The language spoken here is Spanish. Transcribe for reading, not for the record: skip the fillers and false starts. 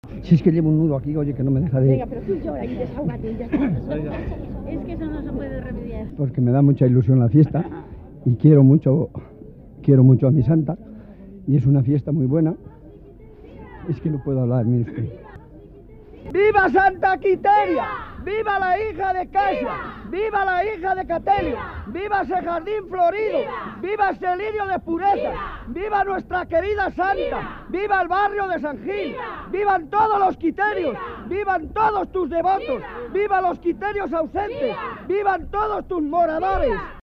Si es que llevo un nudo aquí, oye, que no me deja de... Venga, pero tú llora y desahógate y ya está. Es que eso no se puede remediar. Porque me da mucha ilusión la fiesta y quiero mucho a mi santa y es una fiesta muy buena. Es que no puedo hablar, mire usted. ¡Viva Santa Quiteria! ¡Viva la hija de Casia! ¡Viva la hija de Catelio! ¡Viva ese jardín florido! ¡Viva ese lirio de pureza! ¡Viva nuestra querida santa! ¡Viva el barrio de San Gil! ¡Vivan todos los quiterios! ¡Vivan todos tus devotos! ¡Viva los quiterios ausentes! ¡Vivan todos tus moradores!